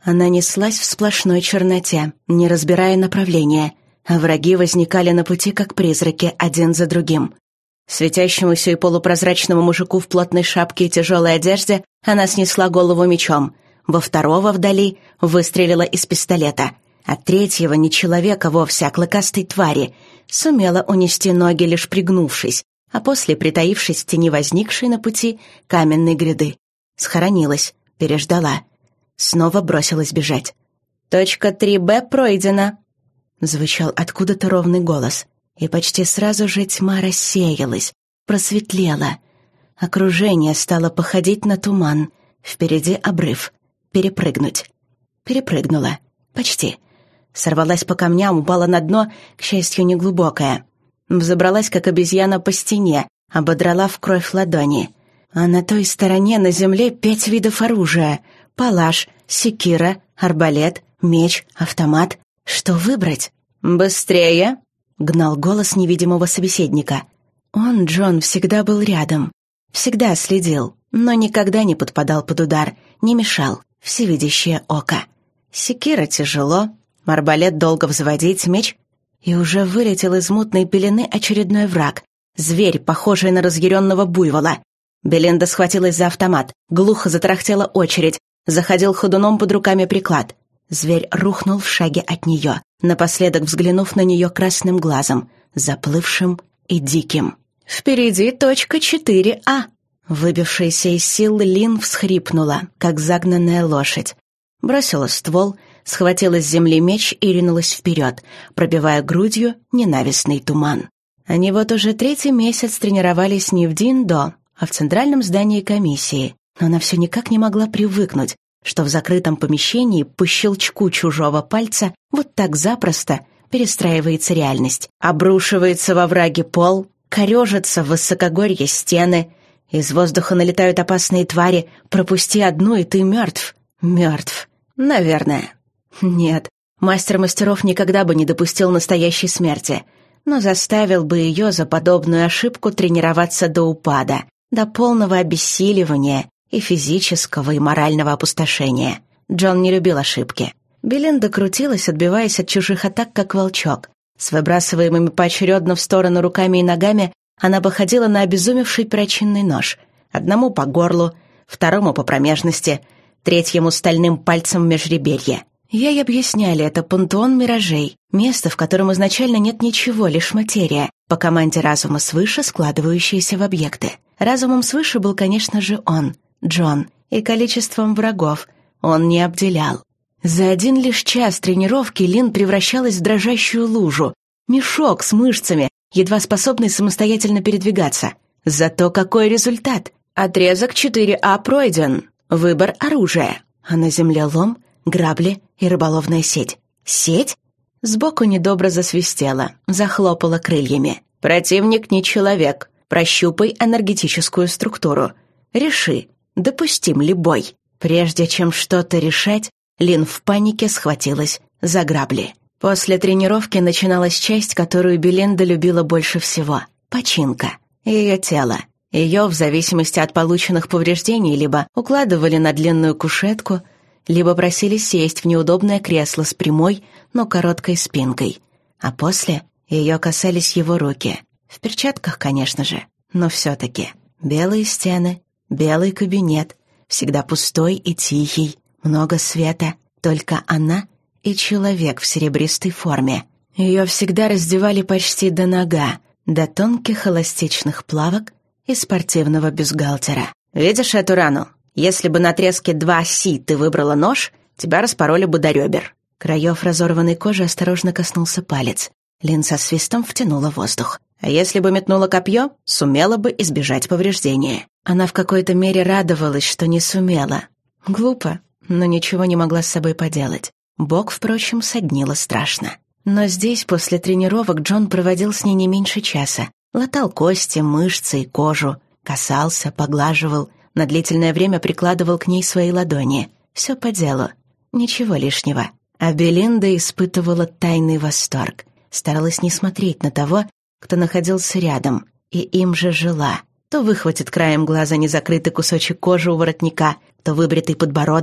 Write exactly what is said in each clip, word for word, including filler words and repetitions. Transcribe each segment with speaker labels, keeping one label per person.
Speaker 1: Она неслась в сплошной черноте, не разбирая направления, а враги возникали на пути, как призраки, один за другим. Светящемуся и полупрозрачному мужику в плотной шапке и тяжелой одежде она снесла голову мечом. Во второго вдали выстрелила из пистолета, а третьего, не человека вовсе, а клыкастой твари, сумела унести ноги, лишь пригнувшись, а после притаившись в тени возникшей на пути каменной гряды. Схоронилась, переждала. Снова бросилась бежать. «Точка три Б пройдена», — звучал откуда-то ровный голос. И почти сразу же тьма рассеялась, просветлела. Окружение стало походить на туман. Впереди обрыв. Перепрыгнуть. Перепрыгнула. Почти. Сорвалась по камням, упала на дно, к счастью, неглубокое. Взобралась, как обезьяна, по стене, ободрала в кровь ладони. А на той стороне на земле пять видов оружия. Палаш, секира, арбалет, меч, автомат. Что выбрать? «Быстрее!» — гнал голос невидимого собеседника. Он, Джон, всегда был рядом. Всегда следил, но никогда не подпадал под удар, не мешал. Всевидящее око. Секира тяжело, арбалет долго взводить, меч... И уже вылетел из мутной пелены очередной враг. Зверь, похожий на разъяренного буйвола. Белинда схватилась за автомат. Глухо затарахтела очередь. Заходил ходуном под руками приклад. Зверь рухнул в шаге от нее, напоследок взглянув на нее красным глазом, заплывшим и диким. «Впереди точка четыре А». Выбившаяся из сил Лин всхрипнула, как загнанная лошадь. Бросила ствол, схватила с земли меч и ринулась вперед, пробивая грудью ненавистный туман. Они вот уже третий месяц тренировались не в Дин-До, а в центральном здании комиссии, но она все никак не могла привыкнуть, что в закрытом помещении по щелчку чужого пальца вот так запросто перестраивается реальность. Обрушивается во враге пол, корежатся в высокогорье стены, из воздуха налетают опасные твари, пропусти одну, и ты мертв. Мертв. Наверное. Нет, мастер мастеров никогда бы не допустил настоящей смерти, но заставил бы ее за подобную ошибку тренироваться до упада, до полного обессиливания и физического, и морального опустошения. Джон не любил ошибки. Белинда крутилась, отбиваясь от чужих атак, как волчок. С выбрасываемыми поочередно в сторону руками и ногами она походила на обезумевший перочинный нож. Одному по горлу, второму по промежности, третьему стальным пальцем в межреберье. Ей объясняли, это пантеон миражей, место, в котором изначально нет ничего, лишь материя, по команде разума свыше, складывающаяся в объекты. Разумом свыше был, конечно же, он, Джон, и количеством врагов он не обделял. За один лишь час тренировки Лин превращалась в дрожащую лужу, мешок с мышцами, едва способный самостоятельно передвигаться. Зато какой результат? Отрезок четыре А пройден. Выбор оружия. А на земле лом, грабли и рыболовная сеть. Сеть? Сбоку недобро засвистела, захлопала крыльями. Противник не человек. Прощупай энергетическую структуру. Реши, допустим ли бой. Прежде чем что-то решать, Лин в панике схватилась за грабли. После тренировки начиналась часть, которую Белинда любила больше всего — починка. Ее тело. Ее, в зависимости от полученных повреждений, либо укладывали на длинную кушетку, либо просили сесть в неудобное кресло с прямой, но короткой спинкой. А после ее касались его руки. В перчатках, конечно же, но все-таки. Белые стены, белый кабинет, всегда пустой и тихий, много света, только она и человек в серебристой форме. Ее всегда раздевали почти до нога, до тонких эластичных плавок и спортивного бюстгальтера. «Видишь эту рану? Если бы на отрезке два Си ты выбрала нож, тебя распороли бы до ребер». Краев разорванной кожи осторожно коснулся палец. Лин со свистом втянула воздух. А если бы метнула копье, сумела бы избежать повреждения. Она в какой-то мере радовалась, что не сумела. Глупо, но ничего не могла с собой поделать. Бок, впрочем, соднило страшно. Но здесь, после тренировок, Джон проводил с ней не меньше часа. Латал кости, мышцы и кожу. Касался, поглаживал. На длительное время прикладывал к ней свои ладони. Все по делу. Ничего лишнего. А Белинда испытывала тайный восторг. Старалась не смотреть на того, кто находился рядом, и им же жила. То выхватит краем глаза незакрытый кусочек кожи у воротника, то выбритый подбородок,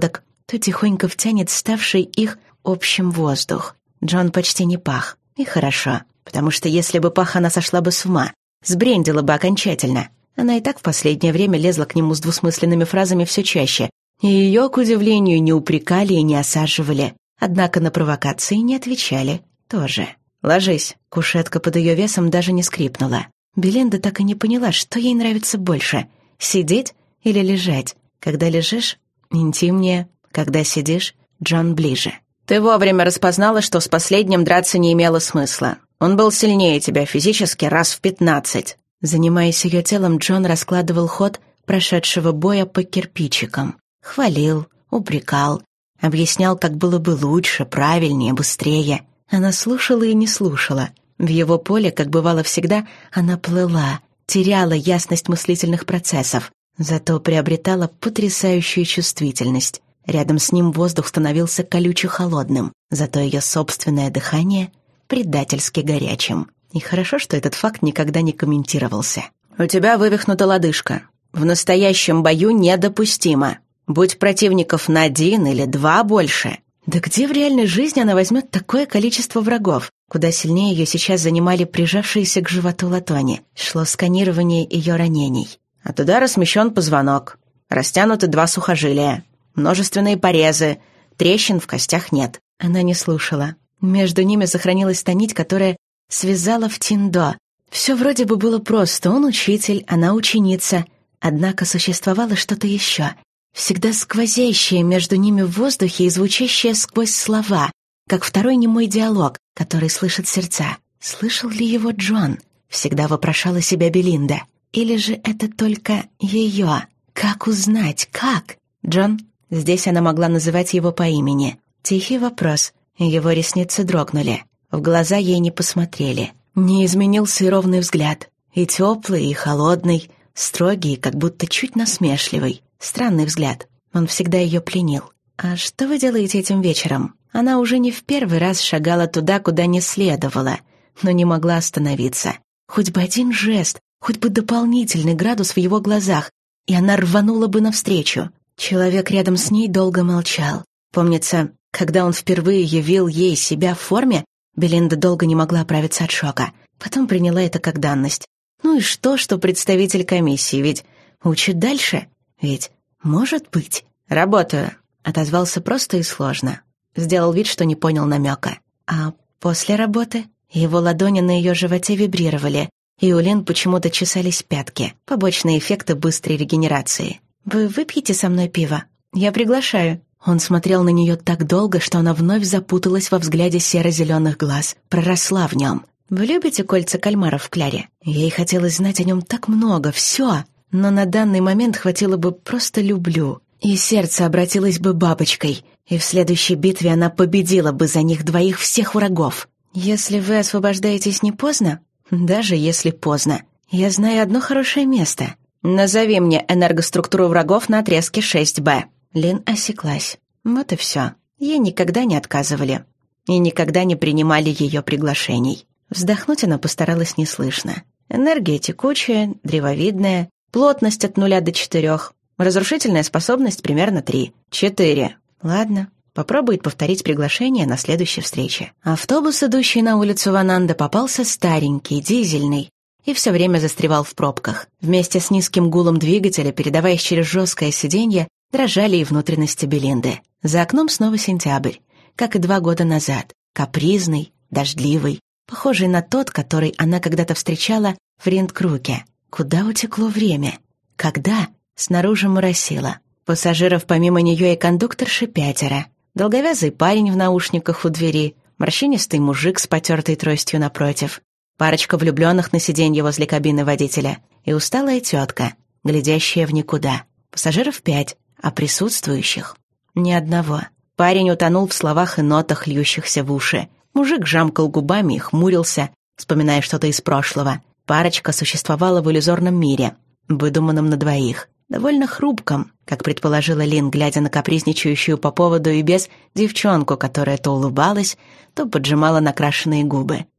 Speaker 1: то тихонько втянет ставший их общим воздух. Джон почти не пах. И хорошо, потому что если бы пах, она сошла бы с ума, сбрендила бы окончательно. Она и так в последнее время лезла к нему с двусмысленными фразами все чаще, и ее, к удивлению, не упрекали и не осаживали. Однако на провокации не отвечали тоже. «Ложись». Кушетка под ее весом даже не скрипнула. Белинда так и не поняла, что ей нравится больше — сидеть или лежать. Когда лежишь — интимнее, когда сидишь — Джон ближе. «Ты вовремя распознала, что с последним драться не имело смысла. Он был сильнее тебя физически раз в пятнадцать». Занимаясь ее телом, Джон раскладывал ход прошедшего боя по кирпичикам. Хвалил, упрекал, объяснял, как было бы лучше, правильнее, быстрее. Она слушала и не слушала. В его поле, как бывало всегда, она плыла, теряла ясность мыслительных процессов, зато приобретала потрясающую чувствительность. Рядом с ним воздух становился колюче-холодным, зато ее собственное дыхание — предательски горячим. И хорошо, что этот факт никогда не комментировался. «У тебя вывихнута лодыжка. В настоящем бою недопустимо. Будь противников на один или два больше». Да где в реальной жизни она возьмет такое количество врагов? Куда сильнее ее сейчас занимали прижавшиеся к животу латони. Шло сканирование ее ранений. От удара смещен позвонок. Растянуты два сухожилия. Множественные порезы. Трещин в костях нет. Она не слушала. Между ними сохранилась та нить, которая связала в Тиндо. Все вроде бы было просто. Он учитель, она ученица. Однако существовало что-то еще. Всегда сквозящее между ними в воздухе и звучащее сквозь слова, как второй немой диалог, который слышат сердца. Слышал ли его Джон? Всегда вопрошала себя Белинда. Или же это только ее? Как узнать? Как? Джон? Здесь она могла называть его по имени. Тихий вопрос. Его ресницы дрогнули. В глаза ей не посмотрели. Не изменился и ровный взгляд. И теплый, и холодный, строгий, как будто чуть насмешливый. Странный взгляд. Он всегда ее пленил. «А что вы делаете этим вечером?» Она уже не в первый раз шагала туда, куда не следовало, но не могла остановиться. Хоть бы один жест, хоть бы дополнительный градус в его глазах, и она рванула бы навстречу. Человек рядом с ней долго молчал. Помнится, когда он впервые явил ей себя в форме, Белинда долго не могла оправиться от шока. Потом приняла это как данность. Ну и что, что представитель комиссии, ведь учит дальше? Ведь может быть. «Работаю», — отозвался просто и сложно. Сделал вид, что не понял намека. А после работы его ладони на ее животе вибрировали, и у Лин почему-то чесались пятки. Побочные эффекты быстрой регенерации. «Вы выпьете со мной пиво? Я приглашаю». Он смотрел на нее так долго, что она вновь запуталась во взгляде серо-зеленых глаз, проросла в нем. «Вы любите кольца кальмаров в кляре?» Ей хотелось знать о нем так много, все. Но на данный момент хватило бы просто «люблю», и сердце обратилось бы бабочкой, и в следующей битве она победила бы за них двоих всех врагов. «Если вы освобождаетесь не поздно, даже если поздно, я знаю одно хорошее место. Назови мне энергоструктуру врагов на отрезке шесть бэ». Лин осеклась. Вот и все. Ей никогда не отказывали и никогда не принимали ее приглашений. Вздохнуть она постаралась неслышно. Энергия текучая, древовидная, плотность от нуля до четырех. Разрушительная способность примерно три. Четыре. Ладно, попробует повторить приглашение на следующей встрече. Автобус, идущий на улицу Вананда, попался старенький, дизельный, и все время застревал в пробках. Вместе с низким гулом двигателя, передаваясь через жесткое сиденье, дрожали и внутренности Белинды. За окном снова сентябрь, как и два года назад. Капризный, дождливый, похожий на тот, который она когда-то встречала в Риндкруке. Куда утекло время? Когда? Снаружи моросило. Пассажиров помимо нее и кондукторши пятеро. Долговязый парень в наушниках у двери, морщинистый мужик с потертой тростью напротив, парочка влюбленных на сиденье возле кабины водителя и усталая тетка, глядящая в никуда. Пассажиров пять, а присутствующих ни одного. Парень утонул в словах и нотах, льющихся в уши. Мужик жамкал губами и хмурился, вспоминая что-то из прошлого. Парочка существовала в иллюзорном мире, выдуманном на двоих. Довольно хрупком, как предположила Лин, глядя на капризничающую по поводу и без девчонку, которая то улыбалась, то поджимала накрашенные губы.